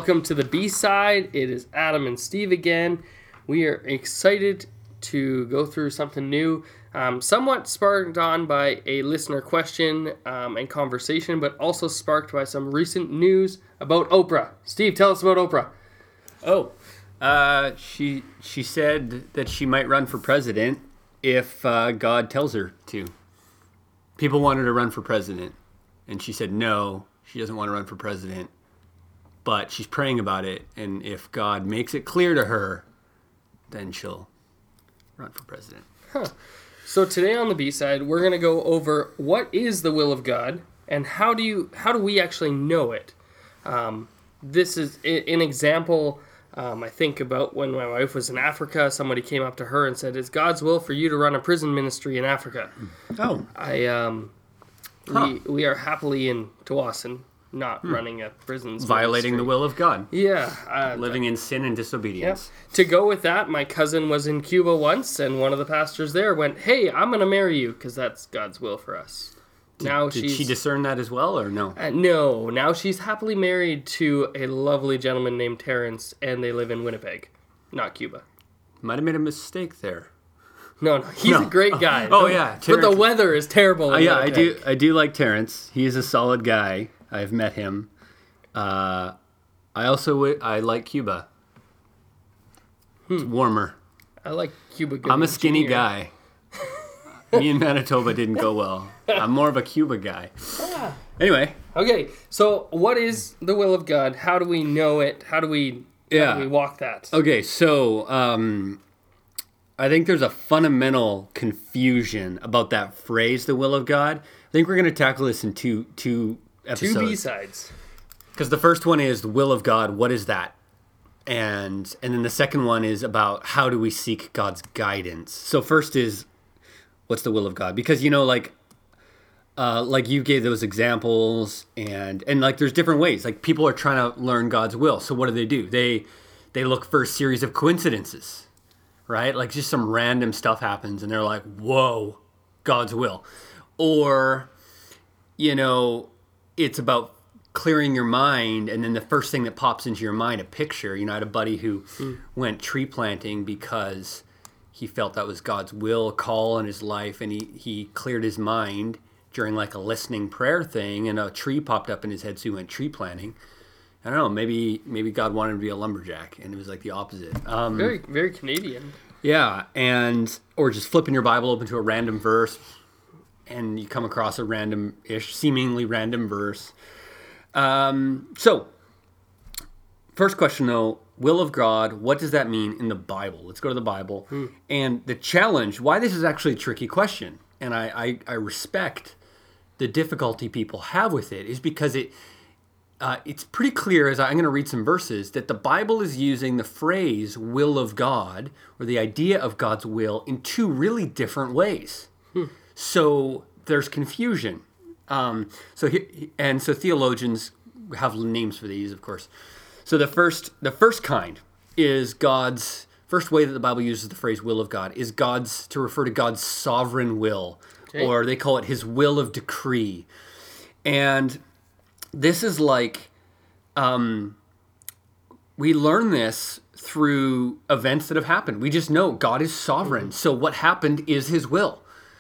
Welcome to the B-side. It is Adam and Steve again. We are excited to go through something new, somewhat sparked on by a listener question and conversation, but also sparked by some recent news about Oprah. Steve, tell us about Oprah. She said that she might run for president if God tells her to. People wanted to run for president, and she said no, she doesn't want to run for president. But she's praying about it, and if God makes it clear to her, then she'll run for president. So today on the B-side, we're going to go over what is the will of God, and how do we actually know it? This is an example. I think about when my wife was in Africa. Somebody came up to her and said, "It's God's will for you to run a prison ministry in Africa." Oh, We are happily in Tawasin. Not running a prison's violating the will of God. Yeah. Living in sin and disobedience. Yeah. To go with that, my cousin was in Cuba once, and one of the pastors there went, "Hey, I'm going to marry you, because that's God's will for us." Did she discern that as well, or no? No. Now she's happily married to a lovely gentleman named Terrence, and they live in Winnipeg, not Cuba. Might have made a mistake there. No, he's a great guy. Yeah. Terrence. But the weather is terrible in Winnipeg. I do like Terrence. He is a solid guy. I've met him. I like Cuba. It's warmer. I like Cuba. I'm a skinny guy. Me and Manitoba didn't go well. I'm more of a Cuba guy. Yeah. Anyway. Okay, so what is the will of God? How do we know it? How do we walk that? Okay, so I think there's a fundamental confusion about that phrase, the will of God. I think we're going to tackle this in two episodes. 2 B-sides. Because the first one is the will of God. What is that? And then the second one is about how do we seek God's guidance. So first is, what's the will of God? Because, like you gave those examples, and like there's different ways. Like people are trying to learn God's will. So what do? They look for a series of coincidences, right? Like just some random stuff happens, and they're like, whoa, God's will. Or, it's about clearing your mind, and then the first thing that pops into your mind, a picture. I had a buddy who went tree planting because he felt that was God's will, a call in his life, and he cleared his mind during like a listening prayer thing, and a tree popped up in his head, so he went tree planting. I don't know, maybe God wanted him to be a lumberjack, and it was like the opposite. Very, very Canadian. Yeah, or just flipping your Bible open to a random verse, and you come across a seemingly random verse. So, first question though, will of God, what does that mean in the Bible? Let's go to the Bible. And the challenge, why this is actually a tricky question, and I respect the difficulty people have with it, is because it's pretty clear, as I'm going to read some verses, that the Bible is using the phrase will of God, or the idea of God's will, in 2 really different ways. So there's confusion. So theologians have names for these, of course. So the first kind is God's first way that the Bible uses the phrase will of God is to refer to God's sovereign will, or they call it his will of decree. And this is like, we learn this through events that have happened. We just know God is sovereign. So what happened is his will.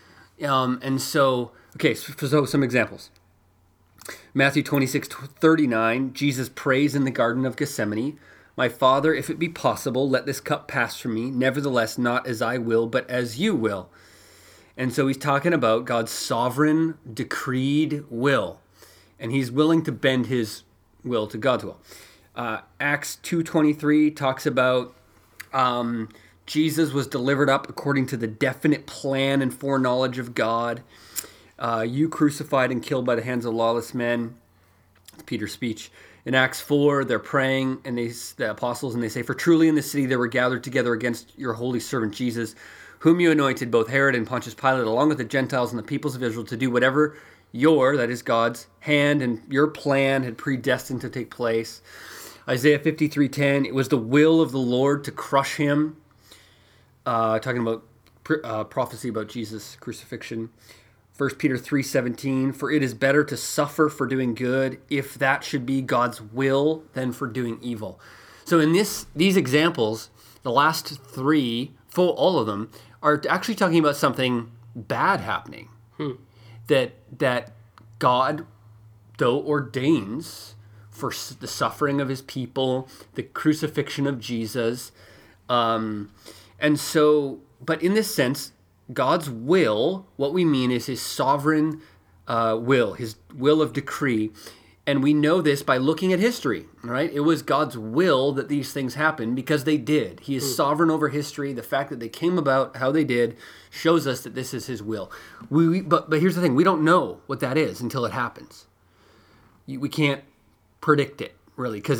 So some examples. Matthew 26:39, Jesus prays in the Garden of Gethsemane, "My Father, if it be possible, let this cup pass from me. Nevertheless, not as I will, but as you will." And so he's talking about God's sovereign, decreed will. And he's willing to bend his will to God's will. Acts 2:23 talks about Jesus was delivered up according to the definite plan and foreknowledge of God. You crucified and killed by the hands of lawless men. It's Peter's speech. In Acts 4, they're praying, and the apostles, and they say, "For truly in the city they were gathered together against your holy servant Jesus, whom you anointed, both Herod and Pontius Pilate, along with the Gentiles and the peoples of Israel, to do whatever that is God's hand and your plan had predestined to take place." Isaiah 53:10, it was the will of the Lord to crush him. Talking about prophecy about Jesus' crucifixion. 1 Peter 3:17, for it is better to suffer for doing good, if that should be God's will, than for doing evil. So in these examples, the last three, all of them, are actually talking about something bad happening. That God, though, ordains for the suffering of his people, the crucifixion of Jesus. And so, but in this sense, God's will, what we mean is his sovereign will, his will of decree. And we know this by looking at history, right? It was God's will that these things happened because they did. He is sovereign over history. The fact that they came about how they did shows us that this is his will. But here's the thing. We don't know what that is until it happens. We can't predict it, really, because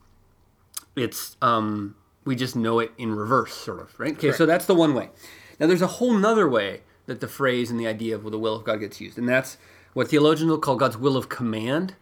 we just know it in reverse, sort of, right? Okay, so that's the one way. Now, there's a whole nother way that the phrase and the idea of the will of God gets used, and that's what theologians will call God's will of command.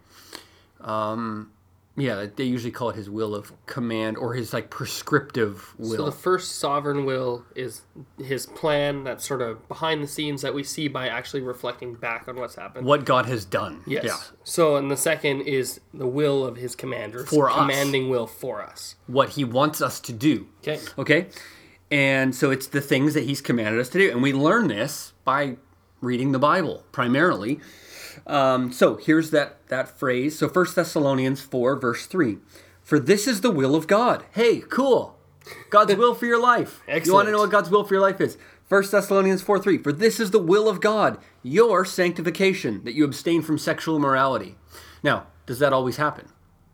They usually call it his will of command or his prescriptive will. So the first sovereign will is his plan that's sort of behind the scenes that we see by actually reflecting back on what's happened. What God has done. Yes. Yeah. So, and the second is the will of his commander. For us. Commanding will for us. What he wants us to do. Okay? And so it's the things that he's commanded us to do. And we learn this by reading the Bible, primarily. So here's that phrase. So 1 Thessalonians 4, verse 3. For this is the will of God. Hey, cool. God's will for your life. Excellent. You want to know what God's will for your life is? 1 Thessalonians 4, 3. For this is the will of God, your sanctification, that you abstain from sexual immorality. Now, does that always happen?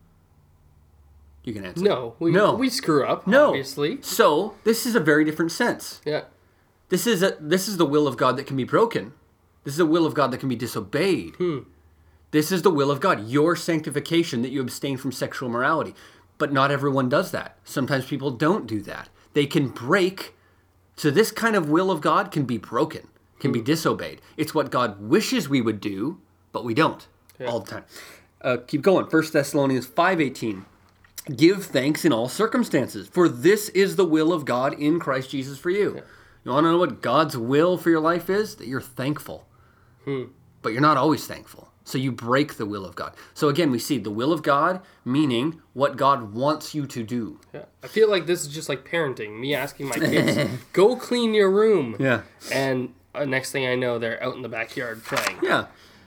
You can answer. No. We screw up, obviously. So this is a very different sense. Yeah. This is the will of God that can be broken. This is a will of God that can be disobeyed. This is the will of God, your sanctification, that you abstain from sexual immorality. But not everyone does that. Sometimes people don't do that. They can break. So this kind of will of God can be broken, can be disobeyed. It's what God wishes we would do, but we don't all the time. Keep going. 1 Thessalonians 5:18. Give thanks in all circumstances, for this is the will of God in Christ Jesus for you. Yeah. You want to know what God's will for your life is? That you're thankful. But you're not always thankful. So you break the will of God. So again, we see the will of God, meaning what God wants you to do. Yeah. I feel like this is just like parenting. Me asking my kids, go clean your room. Yeah. And next thing I know, they're out in the backyard playing. Yeah.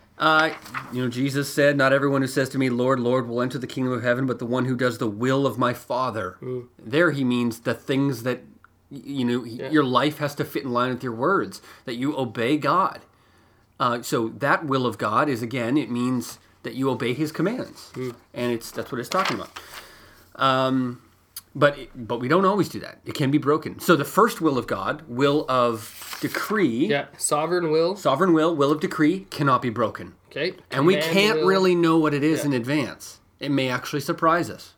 Jesus said, not everyone who says to me, Lord, Lord, will enter the kingdom of heaven, but the one who does the will of my Father. There he means the things that, your life has to fit in line with your words, that you obey God. So that will of God is, again, it means that you obey his commands. And that's what it's talking about. But we don't always do that. It can be broken. So the first will of God, will of decree. Yeah, sovereign will. Sovereign will of decree cannot be broken. Okay. And we can't really know what it is in advance. It may actually surprise us.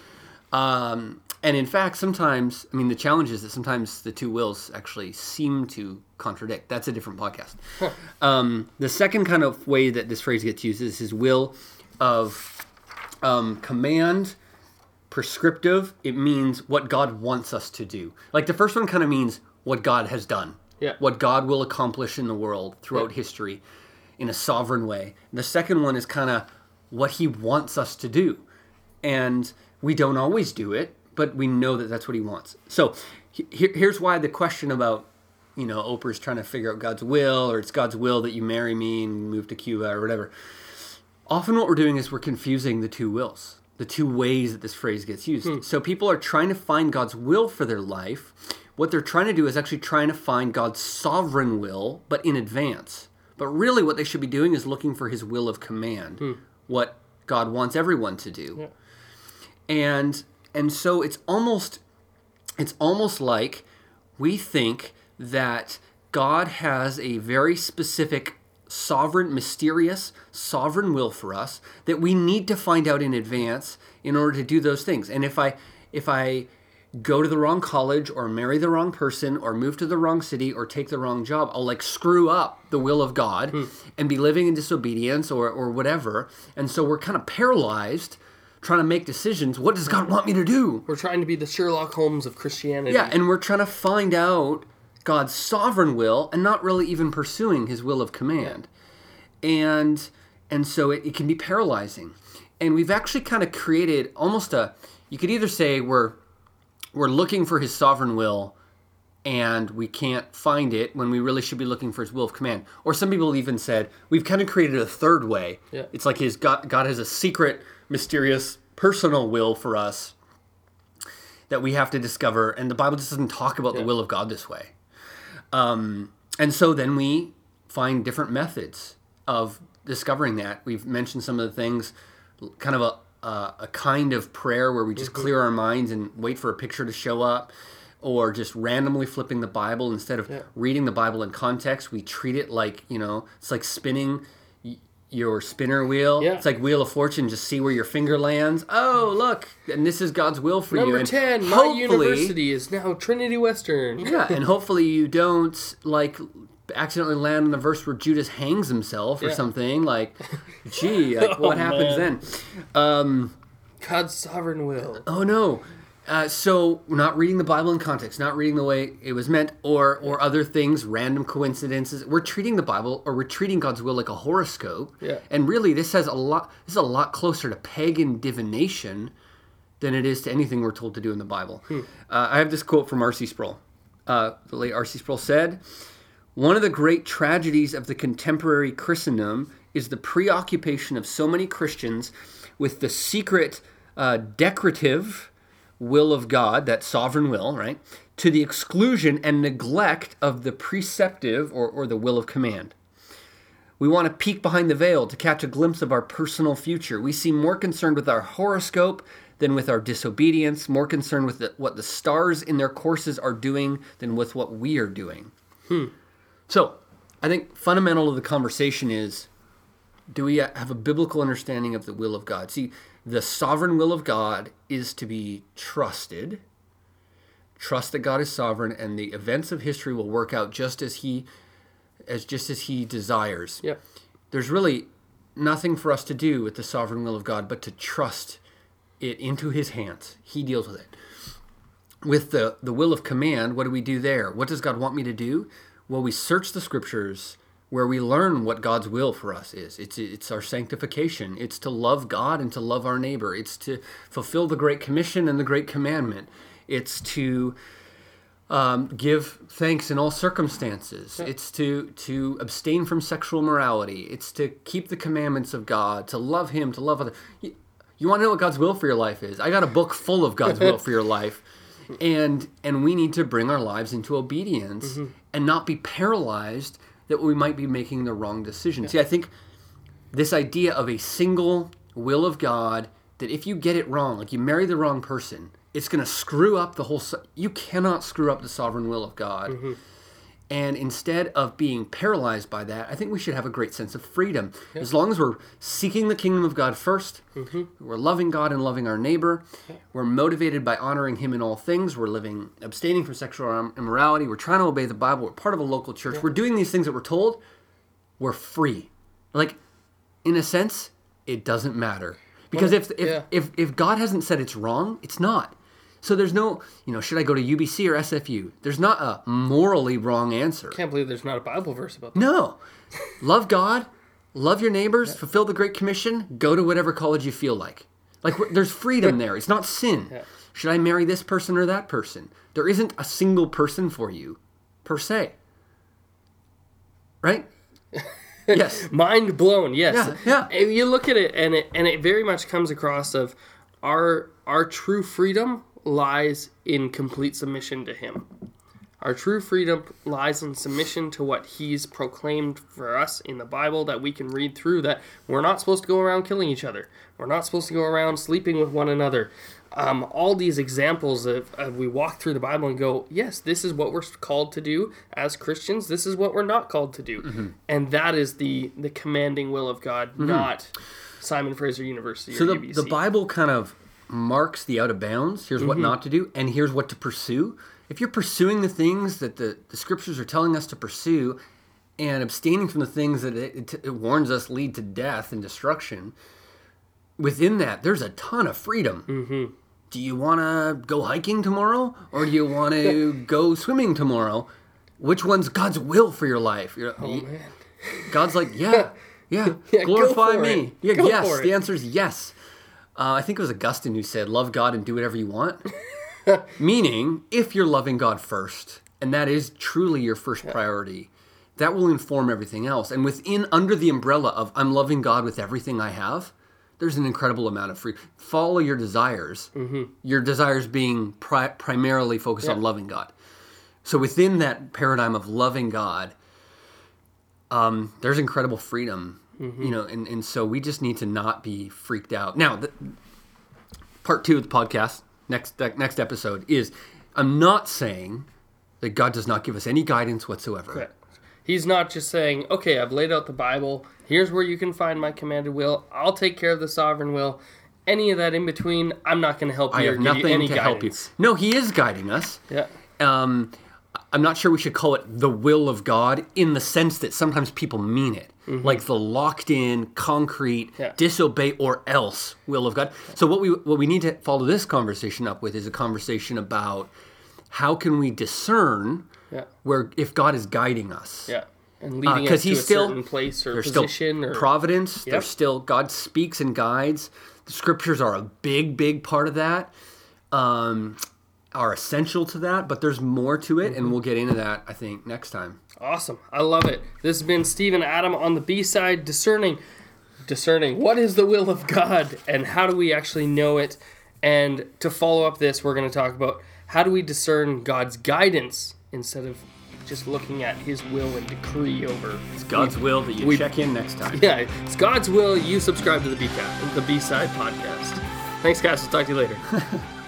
And in fact, sometimes, the challenge is that sometimes the two wills actually seem to contradict. That's a different podcast. The second kind of way that this phrase gets used is his will of command, prescriptive. It means what God wants us to do. Like the first one kind of means what God has done. Yeah. What God will accomplish in the world throughout history in a sovereign way. The second one is kind of what he wants us to do. And we don't always do it, but we know that that's what he wants. So here's why the question about, Oprah's trying to figure out God's will, or it's God's will that you marry me and move to Cuba or whatever. Often what we're doing is we're confusing the two wills, the two ways that this phrase gets used. So people are trying to find God's will for their life. What they're trying to do is actually trying to find God's sovereign will, but in advance. But really what they should be doing is looking for his will of command, what God wants everyone to do. Yeah. And so it's almost like we think that God has a very specific sovereign, mysterious, sovereign will for us that we need to find out in advance in order to do those things. And if I go to the wrong college or marry the wrong person or move to the wrong city or take the wrong job, I'll screw up the will of God and be living in disobedience or whatever. And so we're kind of paralyzed trying to make decisions. What does God want me to do? We're trying to be the Sherlock Holmes of Christianity. Yeah, and we're trying to find out God's sovereign will and not really even pursuing his will of command. And so it can be paralyzing. And we've actually kind of created almost you could either say we're looking for his sovereign will and we can't find it when we really should be looking for his will of command. Or some people even said we've kind of created a third way. Yeah. It's like God has a secret, mysterious, personal will for us that we have to discover. And the Bible just doesn't talk about the will of God this way. And so then we find different methods of discovering that. We've mentioned some of the things, kind of a kind of prayer where we just clear our minds and wait for a picture to show up, or just randomly flipping the Bible. Instead of reading the Bible in context, we treat it like, it's like spinning your spinner wheel. Yeah. It's like Wheel of Fortune, just see where your finger lands. Oh, look, and this is God's will for you. Number And 10, my university is now Trinity Western. Yeah, and hopefully you don't, accidentally land on the verse where Judas hangs himself or something. What happens then? God's sovereign will. Oh, no. So we're not reading the Bible in context, not reading the way it was meant, or other things, random coincidences. We're treating the Bible, or we're treating God's will like a horoscope. Yeah. And really, this is a lot closer to pagan divination than it is to anything we're told to do in the Bible. I have this quote from R.C. Sproul. The late R.C. Sproul said, "One of the great tragedies of the contemporary Christendom is the preoccupation of so many Christians with the secret, decretive will of God, that sovereign will, right, to the exclusion and neglect of the preceptive or the will of command. We want to peek behind the veil to catch a glimpse of our personal future. We seem more concerned with our horoscope than with our disobedience, more concerned with what the stars in their courses are doing than with what we are doing." So, I think fundamental to the conversation is, do we have a biblical understanding of the will of God? See, the sovereign will of God is to be trusted. Trust that God is sovereign, and the events of history will work out just as He desires. Yep. There's really nothing for us to do with the sovereign will of God but to trust it into His hands. He deals with it. With the will of command, what do we do there? What does God want me to do? Well, we search the Scriptures where we learn what God's will for us is. It's our sanctification. It's to love God and to love our neighbor. It's to fulfill the Great Commission and the Great Commandment. It's to give thanks in all circumstances. It's to abstain from sexual morality. It's to keep the commandments of God, to love Him, to love others. You want to know what God's will for your life is? I got a book full of God's will for your life. And we need to bring our lives into obedience and not be paralyzed that we might be making the wrong decision. See, I think this idea of a single will of God, that if you get it wrong, like you marry the wrong person, it's going to screw up the whole... You cannot screw up the sovereign will of God. And instead of being paralyzed by that, I think we should have a great sense of freedom. As long as we're seeking the kingdom of God first, we're loving God and loving our neighbor, we're motivated by honoring Him in all things, we're abstaining from sexual immorality, we're trying to obey the Bible, we're part of a local church, we're doing these things that we're told, we're free. In a sense, it doesn't matter. Because if God hasn't said it's wrong, it's not. So there's no, should I go to UBC or SFU? There's not a morally wrong answer. Can't believe there's not a Bible verse about that. No. Love God, love your neighbors, fulfill the Great Commission, go to whatever college you feel like. There's freedom there. It's not sin. Should I marry this person or that person? There isn't a single person for you, per se. Right? Yes. Mind blown, yes. Yeah. And you look at it, and it very much comes across of our true freedom lies in complete submission to Him. Our true freedom lies in submission to what He's proclaimed for us in the Bible, that we can read through, that we're not supposed to go around killing each other. We're not supposed to go around sleeping with one another. All these examples of we walk through the Bible and go, yes, this is what we're called to do as Christians. This is what we're not called to do. And that is the commanding will of God, not Simon Fraser University or UBC. So the Bible kind of marks the out of bounds. Here's what not to do, and here's what to pursue. If you're pursuing the things that the Scriptures are telling us to pursue and abstaining from the things that it warns us lead to death and destruction, within that, there's a ton of freedom. Do you want to go hiking tomorrow, or do you want to go swimming tomorrow? which one's God's will for your life? Man. God's like, yeah, Yeah, glorify go for me. it. Yeah, Go yes. for it. The answer is yes. I think it was Augustine who said, love God and do whatever you want. Meaning, if you're loving God first, and that is truly your first priority, that will inform everything else. And under the umbrella of I'm loving God with everything I have, there's an incredible amount of freedom. Follow your desires. Your desires being primarily focused on loving God. So within that paradigm of loving God, there's incredible freedom, and so we just need to not be freaked out. Now, part 2 of the podcast, next episode, is I'm not saying that God does not give us any guidance whatsoever. Correct. He's not just saying, okay, I've laid out the Bible. Here's where you can find my commanded will. I'll take care of the sovereign will. Any of that in between, I'm not going to help you or give you any guidance. Help you. No, he is guiding us. Yeah. I'm not sure we should call it the will of God in the sense that sometimes people mean it. Like the locked-in, concrete, disobey or else will of God. So what we need to follow this conversation up with is a conversation about how can we discern where if God is guiding us. Yeah. And leading us to a certain place or position. Or providence. There's still, God speaks and guides. The scriptures are a big, big part of that. Are essential to that, but there's more to it, and we'll get into that, I think, next time. Awesome. I love it. This has been Steve and Adam on the B-side, discerning what is the will of God, and how do we actually know it. And to follow up this, we're going to talk about how do we discern God's guidance instead of just looking at his will and decree over. It's God's will that you check in next time. Yeah, it's God's will you subscribe to the B-side podcast. Thanks, guys. We'll talk to you later.